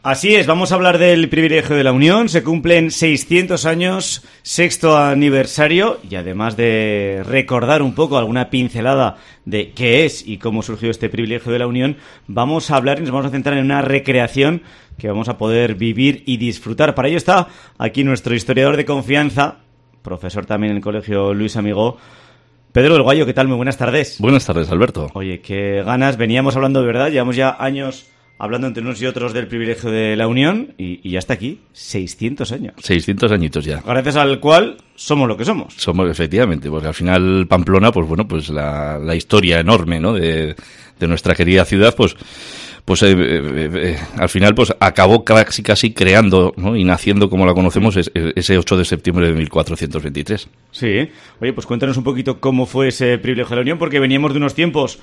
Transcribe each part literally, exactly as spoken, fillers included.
Así es, vamos a hablar del privilegio de la Unión. Se cumplen seiscientos años, sexto aniversario, y además de recordar un poco alguna pincelada de qué es y cómo surgió este privilegio de la Unión, vamos a hablar y nos vamos a centrar en una recreación que vamos a poder vivir y disfrutar. Para ello está aquí nuestro historiador de confianza, profesor también en el colegio Luis Amigó, Pedro del Guayo. ¿Qué tal? Muy buenas tardes. Buenas tardes, Alberto. Oye, qué ganas. Veníamos hablando de verdad, llevamos ya años hablando entre unos y otros del privilegio de la Unión y, y ya está aquí, seiscientos años. seiscientos añitos ya. Gracias al cual somos lo que somos. Somos, efectivamente, porque al final Pamplona, pues bueno, pues la, la historia enorme, ¿no?, de, de nuestra querida ciudad, pues pues eh, eh, eh, al final pues acabó casi casi creando, ¿no?, y naciendo como la conocemos es, ese ocho de septiembre de mil cuatrocientos veintitrés. Sí. Oye, pues cuéntanos un poquito cómo fue ese privilegio de la Unión, porque veníamos de unos tiempos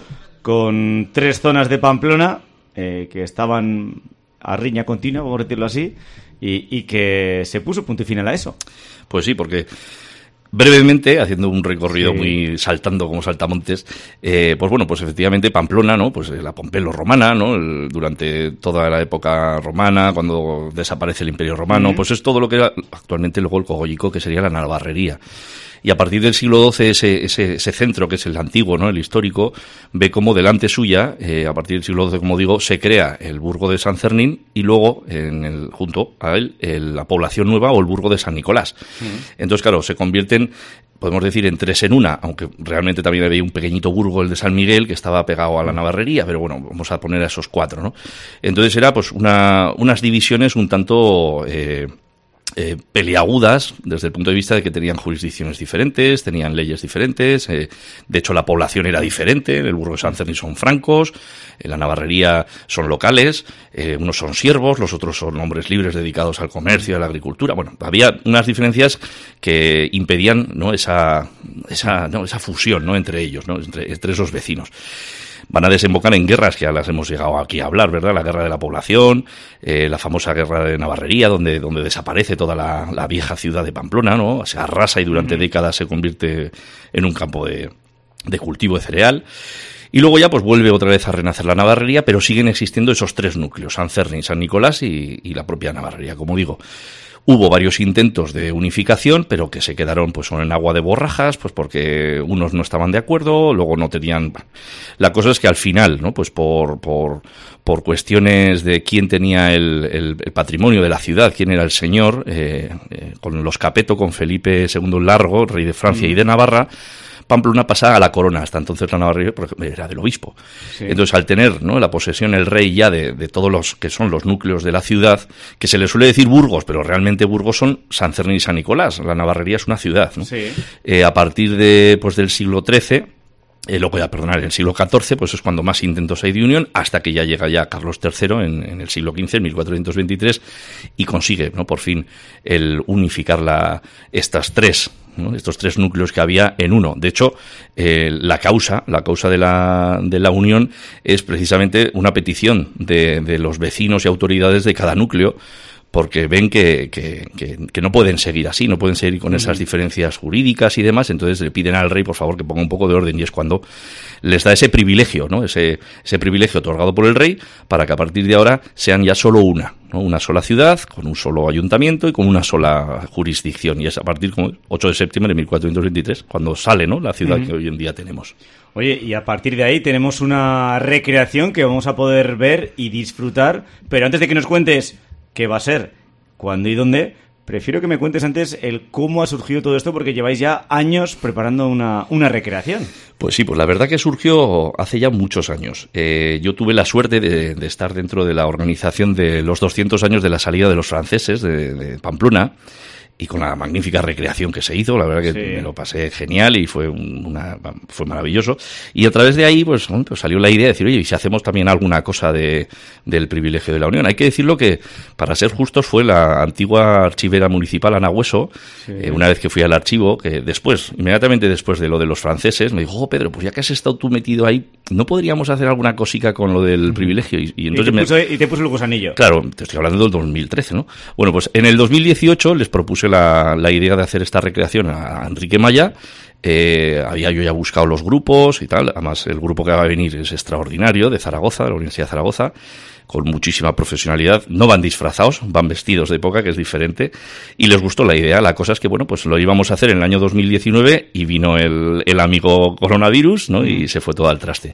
con tres zonas de Pamplona Eh, que estaban a riña continua, vamos a decirlo así, y, y que se puso punto y final a eso. Pues sí, porque brevemente, haciendo un recorrido sí. muy saltando como saltamontes, eh, pues bueno, pues efectivamente Pamplona, ¿no?, pues la Pompelo romana, ¿no?, el, durante toda la época romana, cuando desaparece el Imperio Romano, uh-huh. pues es todo lo que era actualmente luego el cogollico, que sería la navarrería. Y a partir del siglo doce, ese, ese, ese centro, que es el antiguo, ¿no?, el histórico, ve como delante suya, eh, a partir del siglo doce, como digo, se crea el burgo de San Cernín y luego, en el, junto a él, el, la población nueva o el burgo de San Nicolás. Uh-huh. Entonces, claro, se convierten, podemos decir, en tres en una, aunque realmente también había un pequeñito burgo, el de San Miguel, que estaba pegado a la navarrería, pero bueno, vamos a poner a esos cuatro, ¿no? Entonces era, pues, una, unas divisiones un tanto Eh, Eh, peliagudas desde el punto de vista de que tenían jurisdicciones diferentes, tenían leyes diferentes, eh, de hecho la población era diferente, en el burgo de San Cernín son francos, en la navarrería son locales, eh, unos son siervos, los otros son hombres libres dedicados al comercio y a la agricultura. Bueno, había unas diferencias que impedían, ¿no?, esa esa, ¿no?, esa fusión, ¿no?, entre ellos, ¿no?, entre, entre esos vecinos. Van a desembocar en guerras que ya las hemos llegado aquí a hablar, ¿verdad? La guerra de la población, eh, la famosa guerra de Navarrería, donde, donde desaparece toda la, la vieja ciudad de Pamplona, ¿no? Se arrasa y durante mm. décadas se convierte en un campo de, de cultivo de cereal. Y luego ya pues vuelve otra vez a renacer la navarrería, pero siguen existiendo esos tres núcleos, San Cernín, San Nicolás y, y la propia navarrería, como digo. Hubo varios intentos de unificación, pero que se quedaron pues en agua de borrajas, pues porque unos no estaban de acuerdo, luego no tenían. La cosa es que al final, ¿no?, pues por por por cuestiones de quién tenía el, el, el patrimonio de la ciudad, quién era el señor, eh, eh, con los Capeto, con Felipe segundo el Largo, rey de Francia mm. y de Navarra, Pamplona pasa a la corona. Hasta entonces la navarrería era del obispo. Sí. Entonces, al tener, ¿no?, la posesión el rey ya de, de todos los que son los núcleos de la ciudad, que se le suele decir burgos, pero realmente burgos son San Cernín y San Nicolás. La navarrería es una ciudad, ¿no? Sí. Eh, a partir de pues del siglo trece, eh, lo voy a perdonar, en el siglo catorce, pues es cuando más intentos hay de unión, hasta que ya llega ya Carlos tercero en, en el siglo quince, en mil cuatrocientos veintitrés, y consigue, ¿no?, por fin el unificar la, estas tres, ¿no?, estos tres núcleos que había en uno. De hecho, eh, la causa, la causa de la, de la unión es precisamente una petición de, de los vecinos y autoridades de cada núcleo, porque ven que, que, que, que no pueden seguir así, no pueden seguir con esas diferencias jurídicas y demás. Entonces le piden al rey, por favor, que ponga un poco de orden, y es cuando les da ese privilegio, ¿no?, ese, ese privilegio otorgado por el rey, para que a partir de ahora sean ya solo una, ¿no?, una sola ciudad, con un solo ayuntamiento y con una sola jurisdicción. Y es a partir del ocho de septiembre de mil cuatrocientos veintitrés cuando sale, ¿no?, la ciudad uh-huh. que hoy en día tenemos. Oye, y a partir de ahí tenemos una recreación que vamos a poder ver y disfrutar, pero antes de que nos cuentes qué va a ser, cuándo y dónde, prefiero que me cuentes antes el cómo ha surgido todo esto, porque lleváis ya años preparando una, una recreación. Pues sí, pues la verdad que surgió hace ya muchos años. Eh, yo tuve la suerte de, de estar dentro de la organización de los doscientos años de la salida de los franceses de, de Pamplona, y con la magnífica recreación que se hizo, la verdad que sí. me lo pasé genial y fue una fue maravilloso. Y a través de ahí pues, bueno, pues salió la idea de decir, oye, ¿y si hacemos también alguna cosa de del privilegio de la Unión? Hay que decirlo que, para ser justos, fue la antigua archivera municipal Ana Hueso, sí. eh, una vez que fui al archivo, que después, inmediatamente después de lo de los franceses, me dijo, oh, Pedro, pues ya que has estado tú metido ahí, ¿no podríamos hacer alguna cosica con lo del privilegio? Y, y entonces ¿Y te, puso, me... y te puso el gusanillo. Claro, te estoy hablando del dos mil trece, ¿no? Bueno, pues en el dos mil dieciocho les propuse La, la idea de hacer esta recreación a Enrique Maya. Eh, había yo ya buscado los grupos y tal, además el grupo que va a venir es extraordinario, de Zaragoza, de la Universidad de Zaragoza, con muchísima profesionalidad. No van disfrazados, van vestidos de época, que es diferente, y les gustó la idea. La cosa es que, bueno, pues lo íbamos a hacer en el año dos mil diecinueve y vino el, el amigo coronavirus, ¿no? Y se fue todo al traste.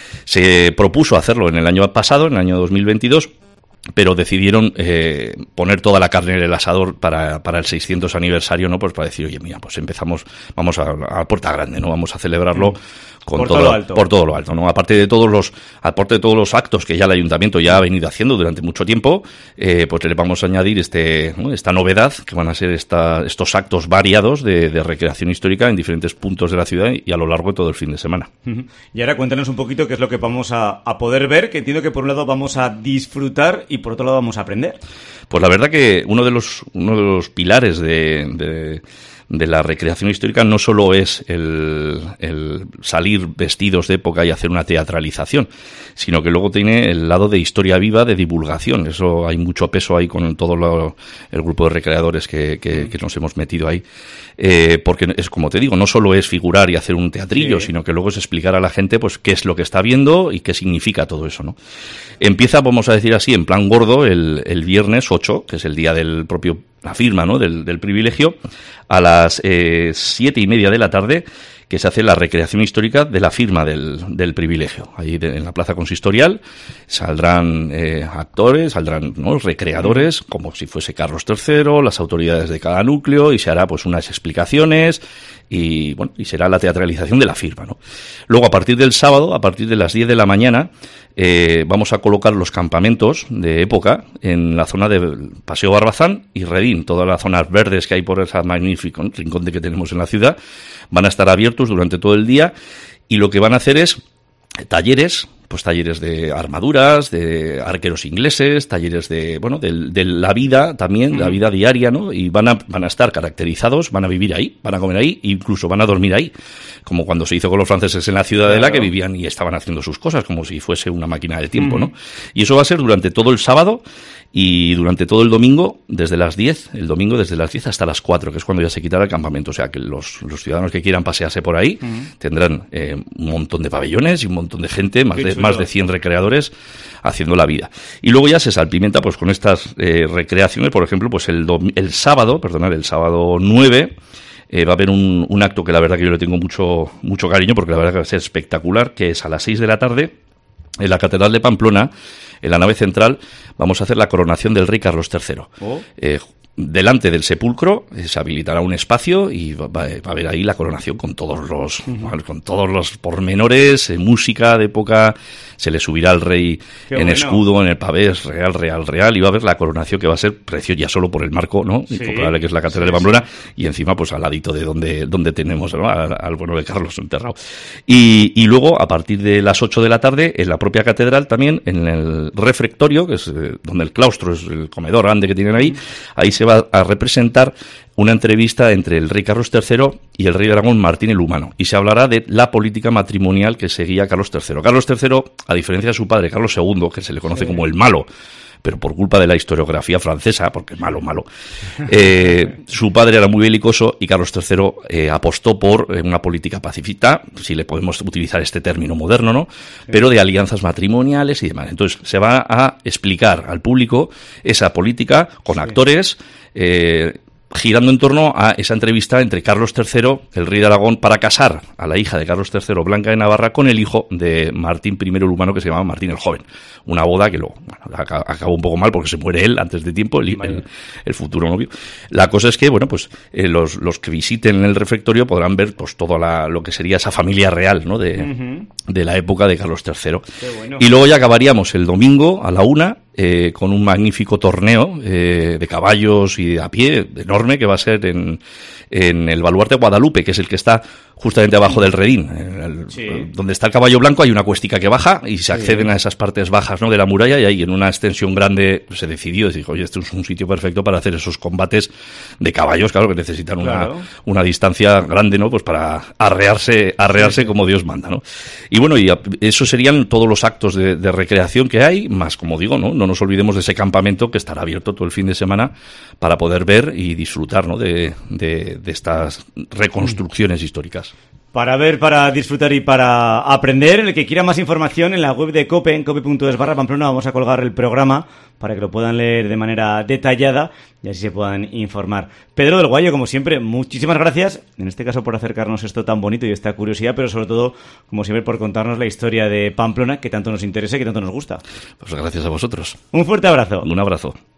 Se propuso hacerlo en el año pasado, en el año dos mil veintidós, pero decidieron eh, poner toda la carne en el asador para, para el seiscientos aniversario, ¿no? Pues para decir, oye, mira, pues empezamos, vamos a, a puerta grande, ¿no? Vamos a celebrarlo con por todo, todo lo alto. por todo lo alto, ¿no? Aparte de todos los, aparte de todos los actos que ya el ayuntamiento ya ha venido haciendo durante mucho tiempo, eh, pues le vamos a añadir este, ¿no? esta novedad, que van a ser esta, estos actos variados de, de recreación histórica en diferentes puntos de la ciudad y a lo largo de todo el fin de semana. Uh-huh. Y ahora cuéntanos un poquito qué es lo que vamos a, a poder ver, que entiendo que por un lado vamos a disfrutar y por otro lado vamos a aprender. Pues la verdad que uno de los, uno de los pilares de, de de la recreación histórica no solo es el, el salir vestidos de época y hacer una teatralización, sino que luego tiene el lado de historia viva, de divulgación. Eso hay mucho peso ahí con todo lo, el grupo de recreadores que, que, que nos hemos metido ahí, eh, porque es como te digo, no solo es figurar y hacer un teatrillo, sí. sino que luego es explicar a la gente pues qué es lo que está viendo y qué significa todo eso, ¿no? Empieza, vamos a decir así, en plan gordo el, el viernes ocho, que es el día del propio la firma, ¿no? del, del privilegio, a las eh, siete y media de la tarde, que se hace la recreación histórica de la firma del, del privilegio. Ahí de, en la plaza consistorial saldrán eh, actores, saldrán, ¿no? recreadores, como si fuese Carlos tercero, las autoridades de cada núcleo, y se hará pues unas explicaciones y bueno, y será la teatralización de la firma, ¿no? Luego, a partir del sábado, a partir de las diez de la mañana, eh, vamos a colocar los campamentos de época en la zona de Paseo Barbazán y Redín. Todas las zonas verdes que hay por ese magnífico rincón que tenemos en la ciudad van a estar abiertos durante todo el día, y lo que van a hacer es talleres, pues talleres de armaduras, de arqueros ingleses, talleres de, bueno, de, de la vida también, la vida diaria, ¿no? Y van a, van a estar caracterizados, van a vivir ahí, van a comer ahí, incluso van a dormir ahí, como cuando se hizo con los franceses en la Ciudadela, claro, que vivían y estaban haciendo sus cosas, como si fuese una máquina del tiempo, ¿no? Y eso va a ser durante todo el sábado y durante todo el domingo, desde las diez, el domingo desde las diez hasta las cuatro, que es cuando ya se quitará el campamento. O sea, que los, los ciudadanos que quieran pasearse por ahí uh-huh. tendrán eh, un montón de pabellones y un montón de gente, más de, más de cien recreadores haciendo la vida. Y luego ya se salpimenta pues con estas eh, recreaciones. Por ejemplo, pues el, dom- el sábado, perdonad, el sábado nueve, eh, va a haber un, un acto que la verdad que yo le tengo mucho, mucho cariño, porque la verdad que va a ser espectacular, que es a las seis de la tarde, en la Catedral de Pamplona, en la nave central, vamos a hacer la coronación del rey Carlos tercero. Oh. Eh, delante del sepulcro eh, se habilitará un espacio y va, va, va a haber ahí la coronación con todos los uh-huh. con todos los pormenores, eh, música de época, se le subirá al rey Qué en bueno. escudo, en el pavés, real, real, real, y va a haber la coronación que va a ser preciosa ya solo por el marco, ¿no? Sí. Incomparable, que es la Catedral sí, de Pamplona, sí. y encima pues al ladito de donde, donde tenemos, ¿no? al, al bueno de Carlos enterrado. Y, y luego, a partir de las ocho de la tarde, en la propia catedral también, en el refectorio, que es eh, donde el claustro, es el comedor grande que tienen ahí, uh-huh. ahí se va a representar una entrevista entre el rey Carlos tercero y el rey de Aragón Martín el Humano, y se hablará de la política matrimonial que seguía Carlos tercero. Carlos tercero, a diferencia de su padre Carlos segundo, que se le conoce sí. como el malo, pero por culpa de la historiografía francesa, porque malo, malo, eh, su padre era muy belicoso y Carlos tercero eh, apostó por una política pacifista, si le podemos utilizar este término moderno, ¿no? Sí. Pero de alianzas matrimoniales y demás. Entonces se va a explicar al público esa política con sí. actores, eh, girando en torno a esa entrevista entre Carlos tercero, el rey de Aragón, para casar a la hija de Carlos tercero, Blanca de Navarra, con el hijo de Martín primero el Humano, que se llamaba Martín el Joven. Una boda que luego bueno, acabó un poco mal porque se muere él antes de tiempo, el, el, el futuro novio. La cosa es que, bueno, pues eh, los, los que visiten el refectorio podrán ver pues todo la, lo que sería esa familia real, ¿no? De, uh-huh. de la época de Carlos tercero. Qué bueno. Y luego ya acabaríamos el domingo a la una, Eh, con un magnífico torneo eh, de caballos y de a pie enorme, que va a ser en, en el Baluarte Guadalupe, que es el que está justamente abajo del Redín, el, sí. donde está el caballo blanco. Hay una cuestica que baja y se acceden sí. a esas partes bajas, ¿no? de la muralla, y ahí en una extensión grande se decidió, se dijo, oye, este es un sitio perfecto para hacer esos combates de caballos, claro, que necesitan claro. una, una distancia grande, ¿no? Pues para arrearse, arrearse sí. como Dios manda, ¿no? Y bueno, y eso serían todos los actos de, de recreación que hay, más, como digo, ¿no? No nos olvidemos de ese campamento que estará abierto todo el fin de semana para poder ver y disfrutar, ¿no? de, de, de estas reconstrucciones históricas. Para ver, para disfrutar y para aprender. El que quiera más información, en la web de COPE, en cope punto es barra Pamplona, vamos a colgar el programa para que lo puedan leer de manera detallada y así se puedan informar. Pedro del Guayo, como siempre, muchísimas gracias, en este caso por acercarnos esto tan bonito y esta curiosidad, pero sobre todo, como siempre, por contarnos la historia de Pamplona, que tanto nos interesa y que tanto nos gusta. Pues gracias a vosotros. Un fuerte abrazo. Un abrazo.